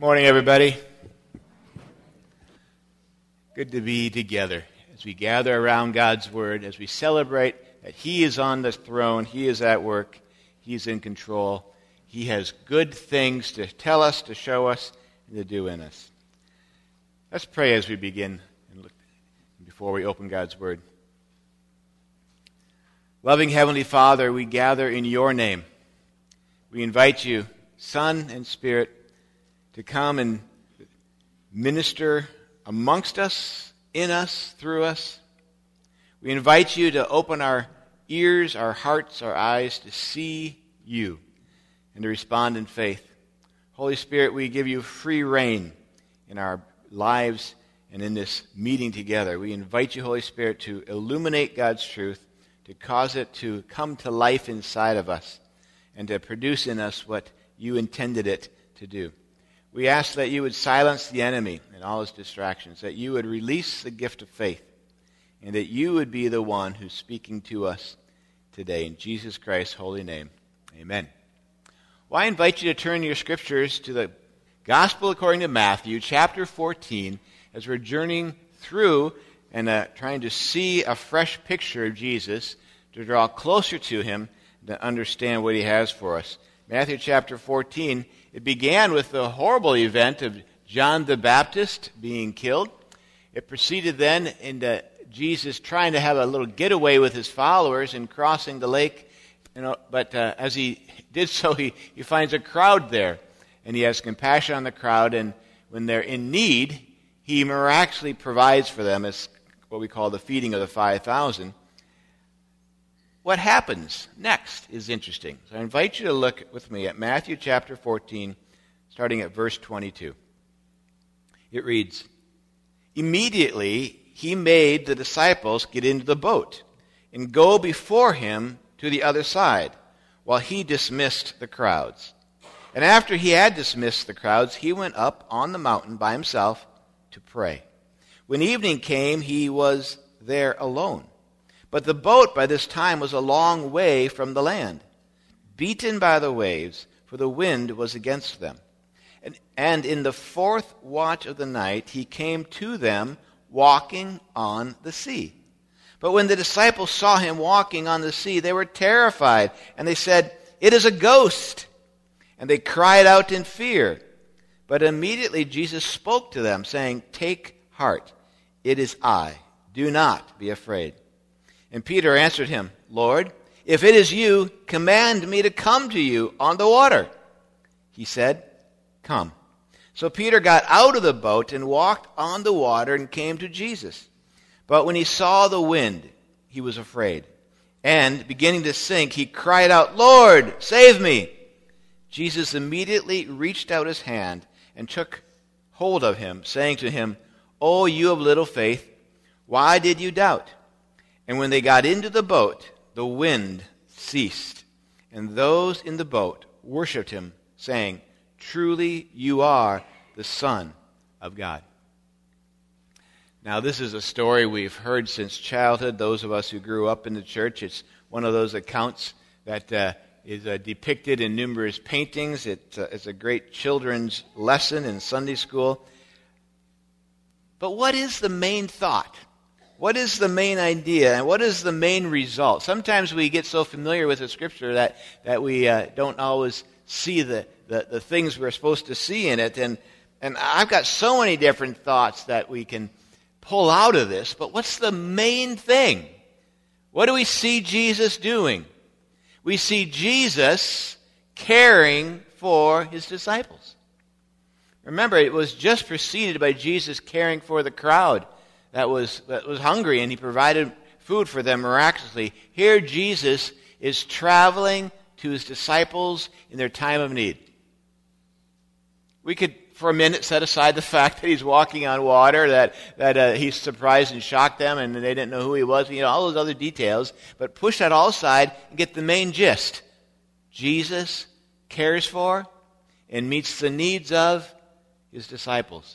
Morning, everybody. Good to be together as we gather around God's Word, as we celebrate that He is on the throne, He is at work, He's in control. He has good things to tell us, to show us, and to do in us. Let's pray as we begin and look before we open God's Word. Loving Heavenly Father, we gather in Your name. We invite You, Son and Spirit, to come and minister amongst us, in us, through us. We invite You to open our ears, our hearts, our eyes to see You and to respond in faith. Holy Spirit, we give You free rein in our lives and in this meeting together. We invite You, Holy Spirit, to illuminate God's truth, to cause it to come to life inside of us, and to produce in us what You intended it to do. We ask that You would silence the enemy and all his distractions, that You would release the gift of faith, and that You would be the one who's speaking to us today. In Jesus Christ's holy name, amen. Well, I invite you to turn your scriptures to the Gospel according to Matthew, chapter 14, as we're journeying through and trying to see a fresh picture of Jesus, to draw closer to Him, to understand what He has for us. Matthew chapter 14, it began with the horrible event of John the Baptist being killed. It proceeded then into Jesus trying to have a little getaway with His followers and crossing the lake. But as He did so, he finds a crowd there, and He has compassion on the crowd, and when they're in need, He miraculously provides for them as what we call the feeding of the 5,000. What happens next is interesting. So I invite you to look with me at Matthew chapter 14, starting at verse 22. It reads, "Immediately He made the disciples get into the boat and go before Him to the other side, while He dismissed the crowds. And after He had dismissed the crowds, He went up on the mountain by Himself to pray. When evening came, He was there alone. But the boat by this time was a long way from the land, beaten by the waves, for the wind was against them. And in the fourth watch of the night He came to them walking on the sea. But when the disciples saw Him walking on the sea, they were terrified, and they said, 'It is a ghost!' And they cried out in fear. But immediately Jesus spoke to them, saying, 'Take heart, it is I. Do not be afraid.' And Peter answered Him, 'Lord, if it is You, command me to come to You on the water.' He said, 'Come.' So Peter got out of the boat and walked on the water and came to Jesus. But when he saw the wind, he was afraid. And beginning to sink, he cried out, 'Lord, save me!' Jesus immediately reached out His hand and took hold of him, saying to him, 'O you of little faith, why did you doubt?' And when they got into the boat, the wind ceased, and those in the boat worshipped Him, saying, 'Truly You are the Son of God.'" Now, this is a story we've heard since childhood, those of us who grew up in the church. It's one of those accounts that is depicted in numerous paintings. It's a great children's lesson in Sunday school. But what is the main thought? What is the main idea, and what is the main result? Sometimes we get so familiar with the Scripture that we don't always see the things we're supposed to see in it. And I've got so many different thoughts that we can pull out of this, but what's the main thing? What do we see Jesus doing? We see Jesus caring for His disciples. Remember, it was just preceded by Jesus caring for the crowd that was hungry, and He provided food for them miraculously. Here Jesus is traveling to His disciples in their time of need. We could, for a minute, set aside the fact that He's walking on water, that He surprised and shocked them, and they didn't know who He was, all those other details, but push that all aside and get the main gist. Jesus cares for and meets the needs of His disciples.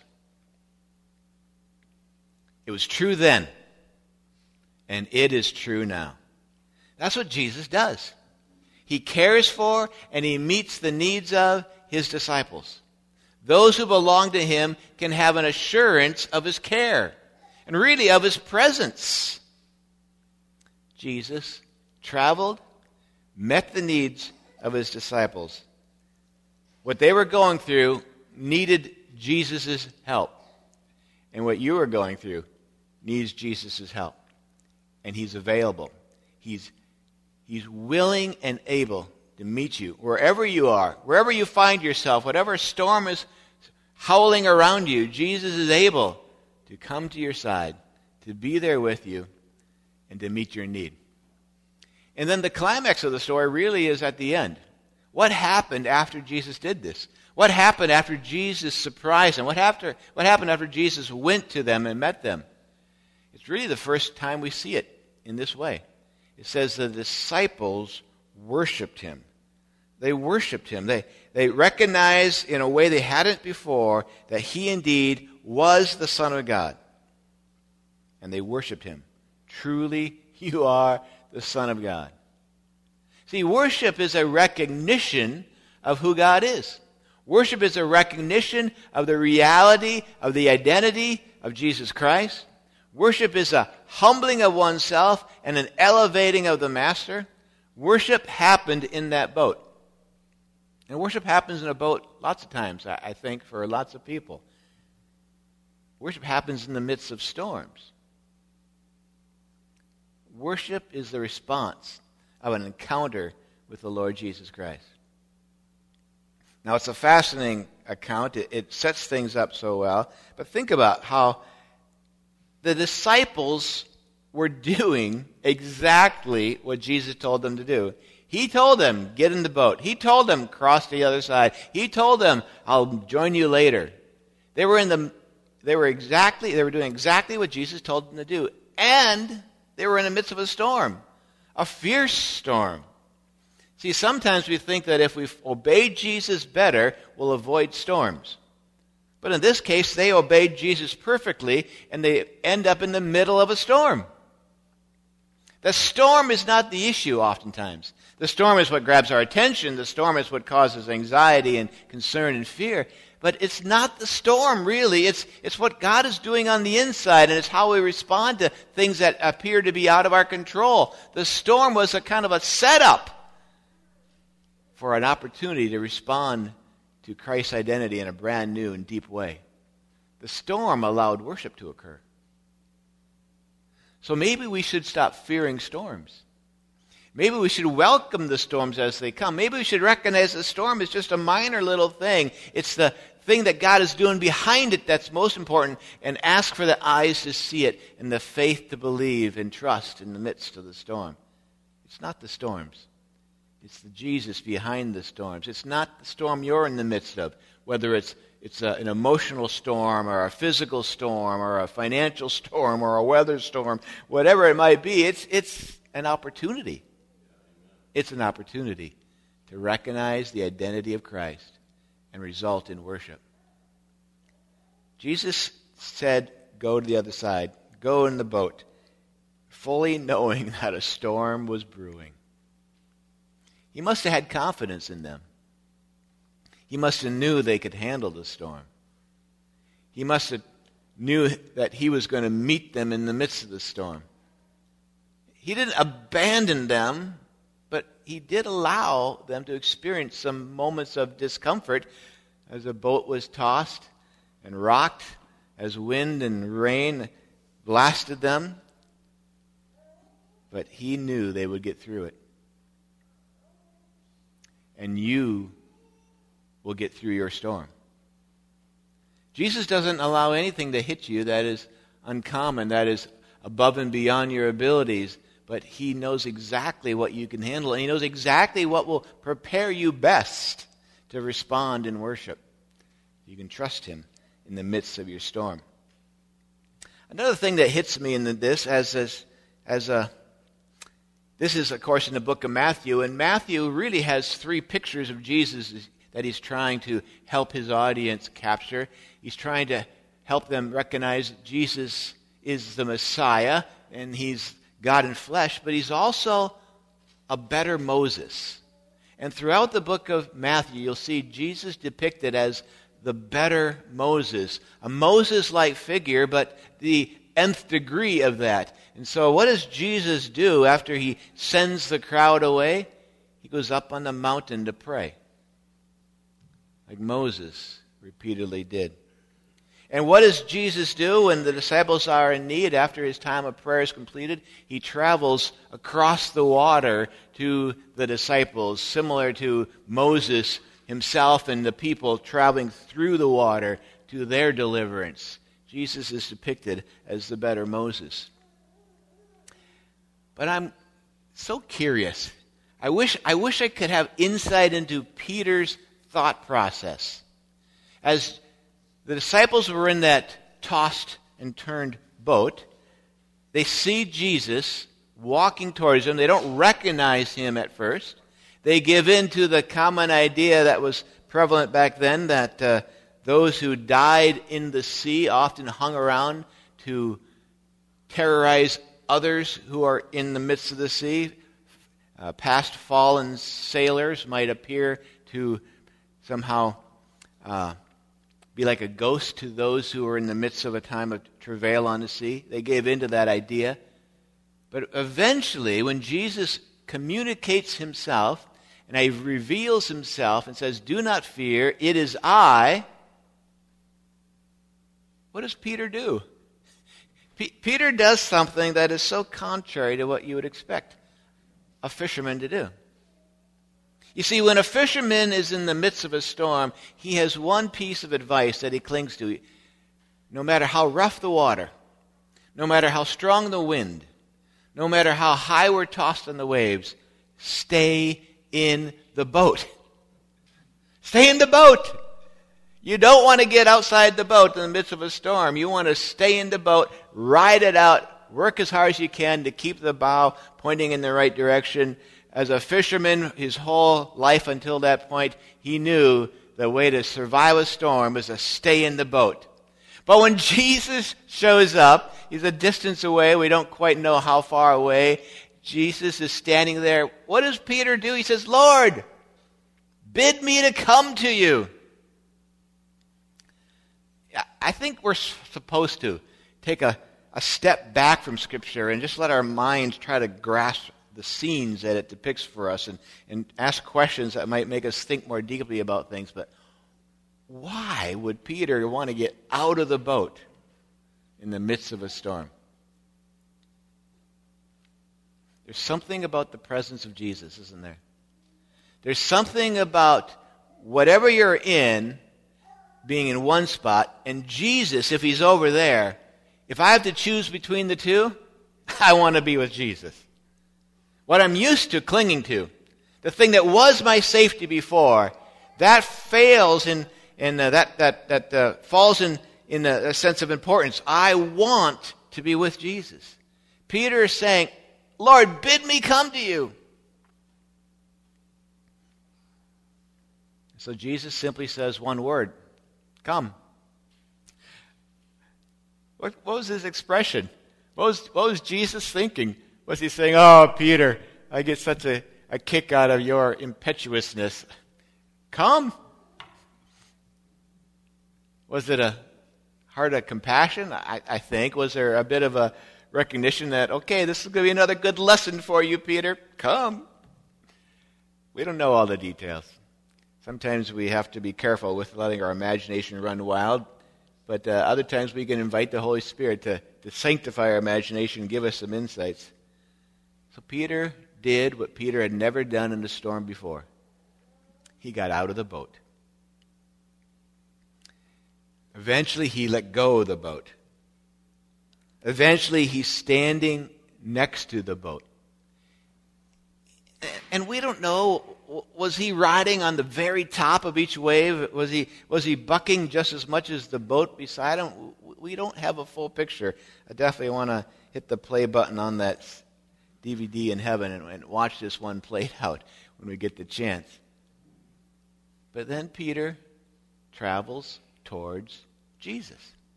It was true then, and it is true now. That's what Jesus does. He cares for and He meets the needs of His disciples. those who belong to him can have an assurance of his care and really of his presence. Jesus traveled, met the needs of his disciples. What they were going through needed Jesus' help. And what you are going through needs Jesus' help. And he's available. He's willing and able to meet you wherever you are, wherever you find yourself, whatever storm is howling around you. Jesus is able to come to your side, to be there with you, and to meet your need. And then the climax of the story really is at the end. What happened after Jesus did this? What happened after Jesus surprised them? What happened after Jesus went to them and met them? It's really the first time we see it in this way. It says the disciples worshiped him. They worshiped him. They recognized in a way they hadn't before that he indeed was the Son of God. And they worshiped him. Truly, you are the Son of God. See, worship is a recognition of who God is. Worship is a recognition of the reality of the identity of Jesus Christ. Worship is a humbling of oneself and an elevating of the Master. Worship happened in that boat. And worship happens in a boat lots of times, I think, for lots of people. Worship happens in the midst of storms. Worship is the response of an encounter with the Lord Jesus Christ. Now, it's a fascinating account. It sets things up so well. But think about how the disciples were doing exactly what Jesus told them to do. He told them, get in the boat. He told them, cross to the other side. He told them, I'll join you later. They were doing exactly what Jesus told them to do. And they were in the midst of a storm, a fierce storm. See, sometimes we think that if we obey Jesus better, we'll avoid storms. But in this case, they obeyed Jesus perfectly, and they end up in the middle of a storm. The storm is not the issue oftentimes. The storm is what grabs our attention. The storm is what causes anxiety and concern and fear. But it's not the storm, really. It's what God is doing on the inside, and it's how we respond to things that appear to be out of our control. The storm was a kind of a setup for an opportunity to respond to Christ's identity in a brand new and deep way. The storm allowed worship to occur. So maybe we should stop fearing storms. Maybe we should welcome the storms as they come. Maybe we should recognize the storm is just a minor little thing. It's the thing that God is doing behind it that's most important, and ask for the eyes to see it and the faith to believe and trust in the midst of the storm. It's not the storms. It's the Jesus behind the storms. It's not the storm you're in the midst of, whether it's an emotional storm or a physical storm or a financial storm or a weather storm, whatever it might be. It's an opportunity. It's an opportunity to recognize the identity of Christ and result in worship. Jesus said, go to the other side, go in the boat, fully knowing that a storm was brewing. He must have had confidence in them. He must have knew they could handle the storm. He must have knew that he was going to meet them in the midst of the storm. He didn't abandon them, but he did allow them to experience some moments of discomfort as the boat was tossed and rocked, as wind and rain blasted them. But he knew they would get through it. And you will get through your storm. Jesus doesn't allow anything to hit you that is uncommon, that is above and beyond your abilities, but he knows exactly what you can handle, and he knows exactly what will prepare you best to respond in worship. You can trust him in the midst of your storm. Another thing that hits me in this is, of course, in the book of Matthew, and Matthew really has three pictures of Jesus that he's trying to help his audience capture. He's trying to help them recognize that Jesus is the Messiah, and he's God in flesh, but he's also a better Moses. And throughout the book of Matthew, you'll see Jesus depicted as the better Moses. A Moses-like figure, but the nth degree of that. And so what does Jesus do after he sends the crowd away? He goes up on the mountain to pray, like Moses repeatedly did. And what does Jesus do when the disciples are in need after his time of prayer is completed? He travels across the water to the disciples, similar to Moses himself and the people traveling through the water to their deliverance. Jesus is depicted as the better Moses. But I'm so curious. I wish I could have insight into Peter's thought process. As the disciples were in that tossed and turned boat, they see Jesus walking towards them. They don't recognize him at first. They give in to the common idea that was prevalent back then, that those who died in the sea often hung around to terrorize others who are in the midst of the sea. Past fallen sailors might appear to somehow be like a ghost to those who are in the midst of a time of travail on the sea. They gave in to that idea. But eventually, when Jesus communicates himself and he reveals himself and says, "Do not fear, it is I," what does Peter do? Peter does something that is so contrary to what you would expect a fisherman to do. You see, when a fisherman is in the midst of a storm, he has one piece of advice that he clings to. No matter how rough the water, no matter how strong the wind, no matter how high we're tossed on the waves, stay in the boat. Stay in the boat. You don't want to get outside the boat in the midst of a storm. You want to stay in the boat, ride it out, work as hard as you can to keep the bow pointing in the right direction. As a fisherman, his whole life until that point, he knew the way to survive a storm was to stay in the boat. But when Jesus shows up, he's a distance away. We don't quite know how far away. Jesus is standing there. What does Peter do? He says, "Lord, bid me to come to you." I think we're supposed to take a step back from Scripture and just let our minds try to grasp the scenes that it depicts for us and ask questions that might make us think more deeply about things. But why would Peter want to get out of the boat in the midst of a storm? There's something about the presence of Jesus, isn't there? There's something about whatever you're in being in one spot, and Jesus, if he's over there, if I have to choose between the two, I want to be with Jesus. What I'm used to clinging to, the thing that was my safety before, that fails that falls in a sense of importance. I want to be with Jesus. Peter is saying, "Lord, bid me come to you." So Jesus simply says one word, "Come." What was his expression? What was Jesus thinking? Was he saying, "Oh, Peter, I get such a kick out of your impetuousness. Come"? Was it a heart of compassion? I think. Was there a bit of a recognition that, okay, this is going to be another good lesson for you, Peter. Come. We don't know all the details. Sometimes we have to be careful with letting our imagination run wild. But other times we can invite the Holy Spirit to sanctify our imagination and give us some insights. So Peter did what Peter had never done in a storm before. He got out of the boat. Eventually he let go of the boat. Eventually he's standing next to the boat. And we don't know, was he riding on the very top of each wave? Was he bucking just as much as the boat beside him? We don't have a full picture. I definitely want to hit the play button on that DVD in heaven and watch this one played out when we get the chance. But then Peter travels towards Jesus.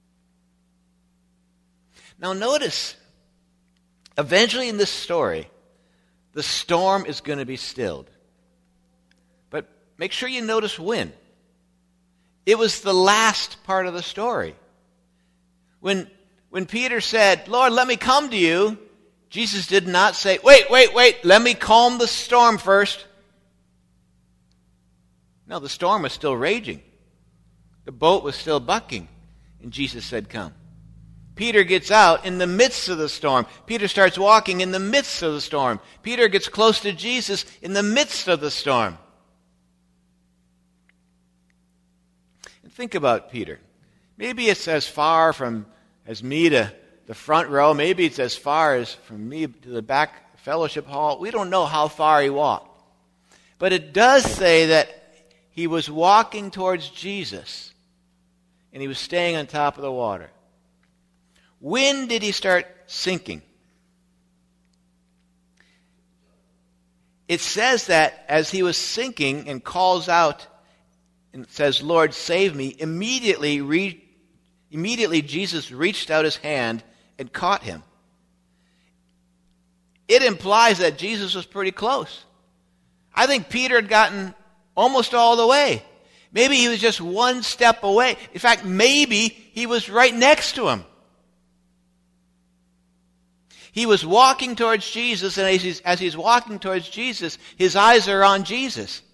Now notice, eventually in this story, the storm is going to be stilled. But make sure you notice when. It was the last part of the story. When Peter said, Lord, let me come to you, Jesus did not say, wait, let me calm the storm first. No, the storm was still raging. The boat was still bucking. And Jesus said, come. Peter gets out in the midst of the storm. Peter starts walking in the midst of the storm. Peter gets close to Jesus in the midst of the storm. And think about Peter. Maybe it's as far from as me to the front row. Maybe it's as far as from me to the back fellowship hall. We don't know how far he walked. But it does say that he was walking towards Jesus, and he was staying on top of the water. When did he start sinking? It says that as he was sinking and calls out and says, Lord, save me, immediately Jesus reached out his hand and caught him. It implies that Jesus was pretty close. I think Peter had gotten almost all the way. Maybe he was just one step away. In fact, maybe he was right next to him. He was walking towards Jesus, and as he's walking towards Jesus, his eyes are on Jesus.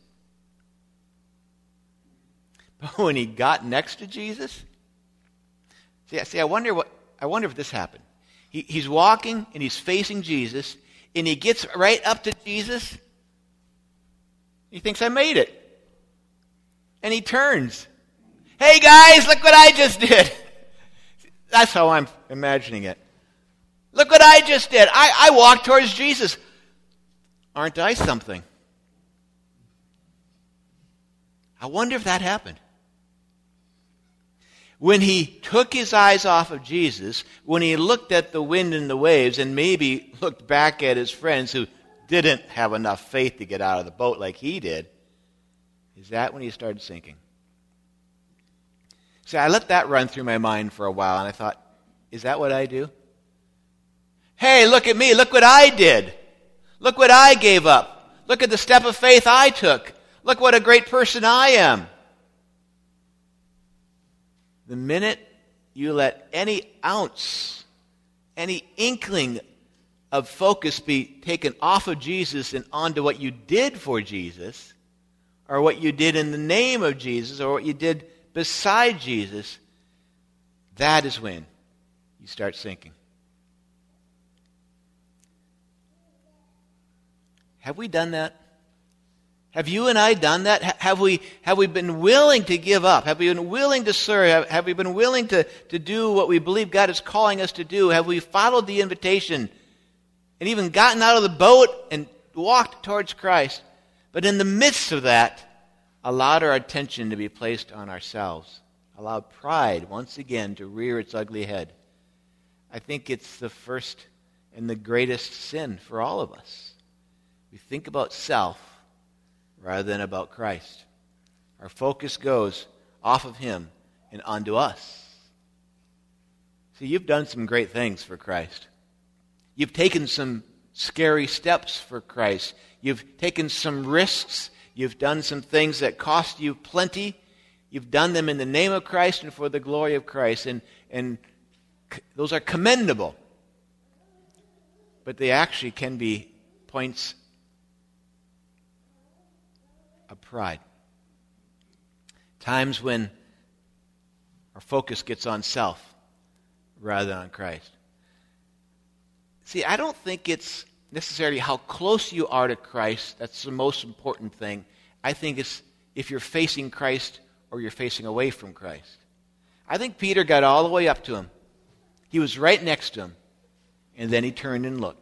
But when he got next to Jesus, I wonder if this happened. He's walking and he's facing Jesus, and he gets right up to Jesus. He thinks, I made it. And he turns. Hey guys, look what I just did. That's how I'm imagining it. Look what I just did. I walked towards Jesus. Aren't I something? I wonder if that happened. When he took his eyes off of Jesus, when he looked at the wind and the waves, and maybe looked back at his friends who didn't have enough faith to get out of the boat like he did, is that when he started sinking? See, I let that run through my mind for a while, and I thought, is that what I do? Hey, look at me. Look what I did. Look what I gave up. Look at the step of faith I took. Look what a great person I am. The minute you let any ounce, any inkling of focus be taken off of Jesus and onto what you did for Jesus, or what you did in the name of Jesus, or what you did beside Jesus, that is when you start sinking. Have we done that? Have you and I done that? Have we been willing to give up? Have we been willing to serve? Have we been willing to do what we believe God is calling us to do? Have we followed the invitation and even gotten out of the boat and walked towards Christ? But in the midst of that, allowed our attention to be placed on ourselves. Allowed pride, once again, to rear its ugly head. I think it's the first and the greatest sin for all of us. We think about self rather than about Christ. Our focus goes off of Him and onto us. See, you've done some great things for Christ. You've taken some scary steps for Christ. You've taken some risks. You've done some things that cost you plenty. You've done them in the name of Christ and for the glory of Christ. And those are commendable. But they actually can be points of pride. Times when our focus gets on self rather than on Christ. See, I don't think it's necessarily how close you are to Christ that's the most important thing. I think it's if you're facing Christ or you're facing away from Christ. I think Peter got all the way up to him. He was right next to him. And then he turned and looked.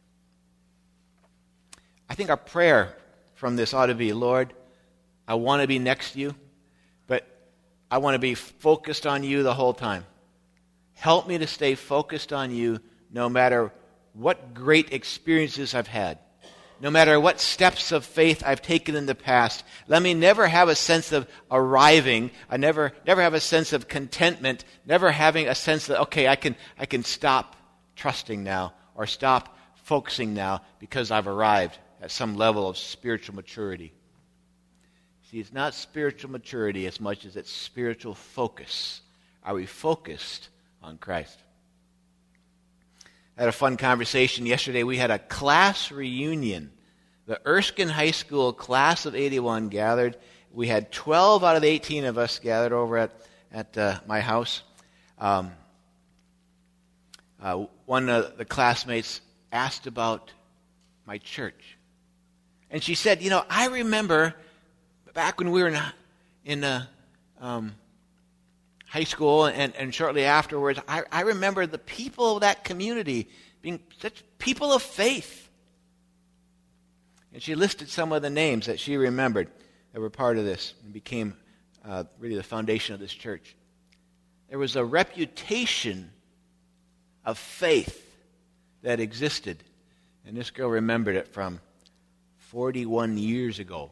I think our prayer from this ought to be, Lord, I want to be next to you, but I want to be focused on you the whole time. Help me to stay focused on you no matter what great experiences I've had, no matter what steps of faith I've taken in the past. Let me never have a sense of arriving. I never have a sense of contentment, never having a sense that, okay, I can stop trusting now or stop focusing now because I've arrived at some level of spiritual maturity. See, it's not spiritual maturity as much as it's spiritual focus. Are we focused on Christ? I had a fun conversation yesterday. We had a class reunion. The Erskine High School class of 81 gathered. We had 12 out of the 18 of us gathered over at my house. One of the classmates asked about my church. And she said, I remember back when we were in high school and shortly afterwards, I remember the people of that community being such people of faith. And she listed some of the names that she remembered that were part of this and became really the foundation of this church. There was a reputation of faith that existed. And this girl remembered it from 41 years ago.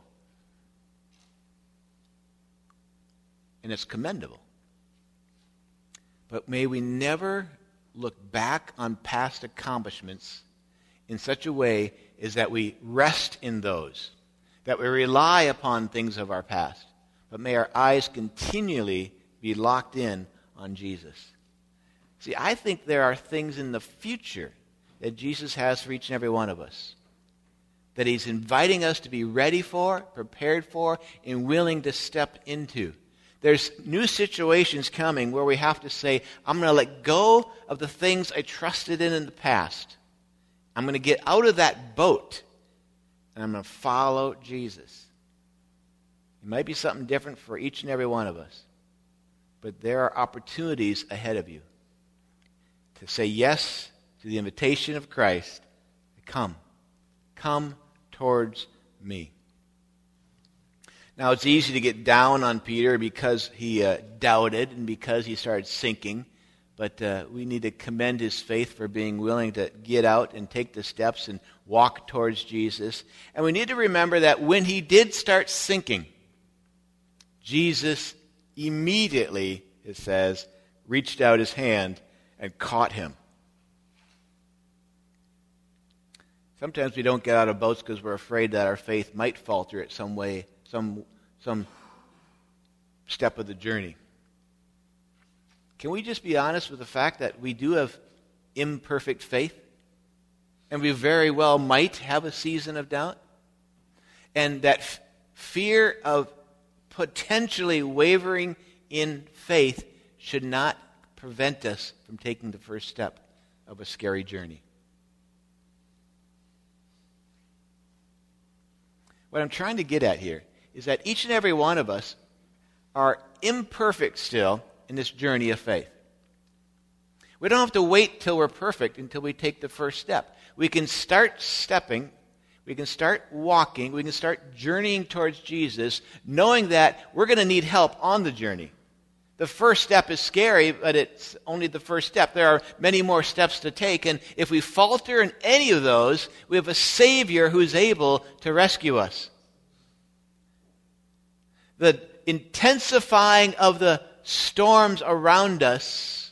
And it's commendable. But may we never look back on past accomplishments in such a way as that we rest in those, that we rely upon things of our past. But may our eyes continually be locked in on Jesus. See, I think there are things in the future that Jesus has for each and every one of us, that he's inviting us to be ready for, prepared for, and willing to step into. There's new situations coming where we have to say, I'm going to let go of the things I trusted in the past. I'm going to get out of that boat, and I'm going to follow Jesus. It might be something different for each and every one of us, but there are opportunities ahead of you to say yes to the invitation of Christ. Come towards me. Now, it's easy to get down on Peter because he doubted and because he started sinking. But we need to commend his faith for being willing to get out and take the steps and walk towards Jesus. And we need to remember that when he did start sinking, Jesus immediately, it says, reached out his hand and caught him. Sometimes we don't get out of boats because we're afraid that our faith might falter at some way, some step of the journey. Can we just be honest with the fact that we do have imperfect faith? And we very well might have a season of doubt? And that fear of potentially wavering in faith should not prevent us from taking the first step of a scary journey. What I'm trying to get at here is that each and every one of us are imperfect still in this journey of faith. We don't have to wait till we're perfect until we take the first step. We can start stepping, we can start walking, we can start journeying towards Jesus, knowing that we're going to need help on the journey. The first step is scary, but it's only the first step. There are many more steps to take, and if we falter in any of those, we have a Savior who's able to rescue us. The intensifying of the storms around us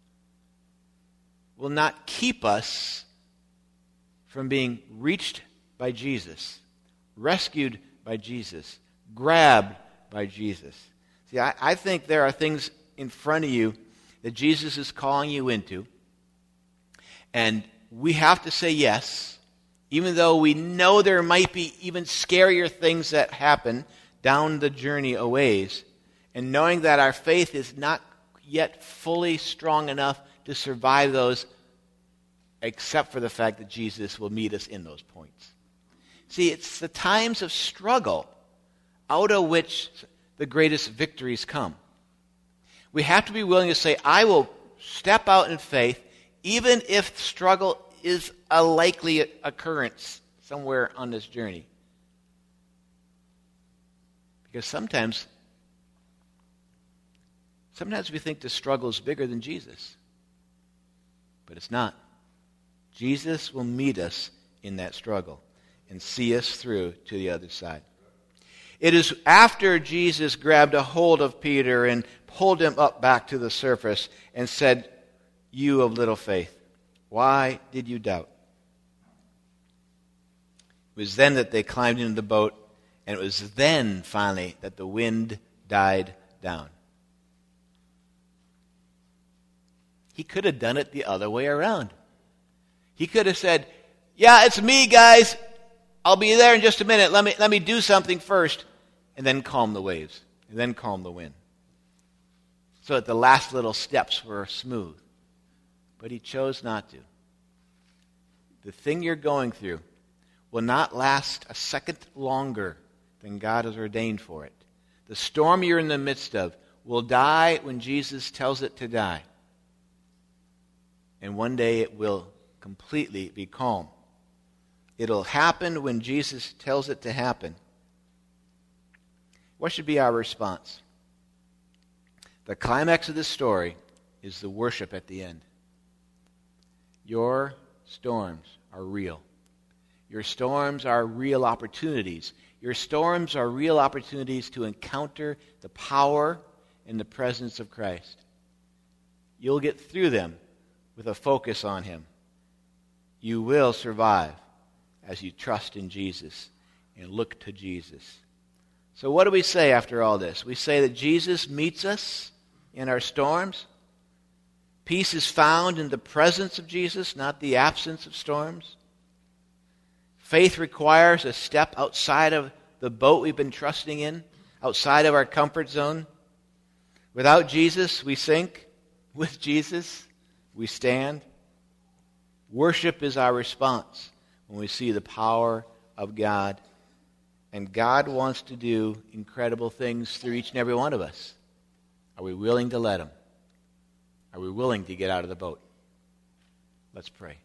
will not keep us from being reached by Jesus, rescued by Jesus, grabbed by Jesus. See, I think there are things in front of you that Jesus is calling you into, and we have to say yes, even though we know there might be even scarier things that happen down the journey a ways, and knowing that our faith is not yet fully strong enough to survive those, except for the fact that Jesus will meet us in those points. See, it's the times of struggle out of which the greatest victories come. We have to be willing to say, I will step out in faith, even if struggle is a likely occurrence somewhere on this journey. Because sometimes we think the struggle is bigger than Jesus. But it's not. Jesus will meet us in that struggle and see us through to the other side. It is after Jesus grabbed a hold of Peter and pulled him up back to the surface and said, "You of little faith, why did you doubt?" It was then that they climbed into the boat And it was then, finally, that the wind died down. He could have done it the other way around. He could have said, yeah, it's me, guys. I'll be there in just a minute. Let me do something first. And then calm the waves. And then calm the wind. So that the last little steps were smooth. But he chose not to. The thing you're going through will not last a second longer than God has ordained for it. The storm you're in the midst of will die when Jesus tells it to die. And one day it will completely be calm. It'll happen when Jesus tells it to happen. What should be our response? The climax of this story is the worship at the end. Your storms are real. Your storms are real opportunities. Your storms are real opportunities to encounter the power and the presence of Christ. You'll get through them with a focus on Him. You will survive as you trust in Jesus and look to Jesus. So what do we say after all this? We say that Jesus meets us in our storms. Peace is found in the presence of Jesus, not the absence of storms. Faith requires a step outside of the boat we've been trusting in, outside of our comfort zone. Without Jesus, we sink. With Jesus, we stand. Worship is our response when we see the power of God. And God wants to do incredible things through each and every one of us. Are we willing to let Him? Are we willing to get out of the boat? Let's pray.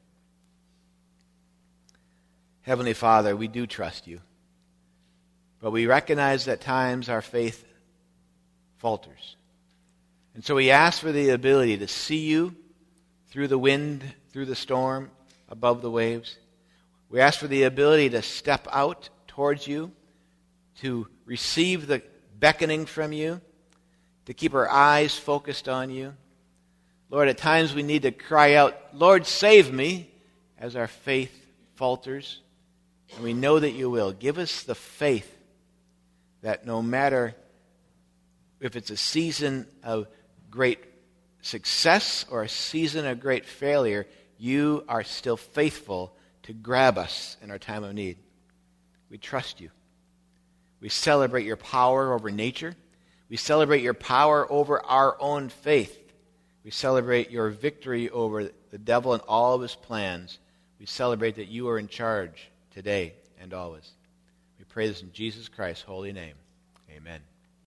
Heavenly Father, we do trust You. But we recognize that at times our faith falters. And so we ask for the ability to see You through the wind, through the storm, above the waves. We ask for the ability to step out towards You, to receive the beckoning from You, to keep our eyes focused on You. Lord, at times we need to cry out, Lord, save me, as our faith falters. And we know that You will. Give us the faith that no matter if it's a season of great success or a season of great failure, You are still faithful to grab us in our time of need. We trust You. We celebrate Your power over nature. We celebrate Your power over our own faith. We celebrate Your victory over the devil and all of his plans. We celebrate that You are in charge today and always. We pray this in Jesus Christ's holy name. Amen.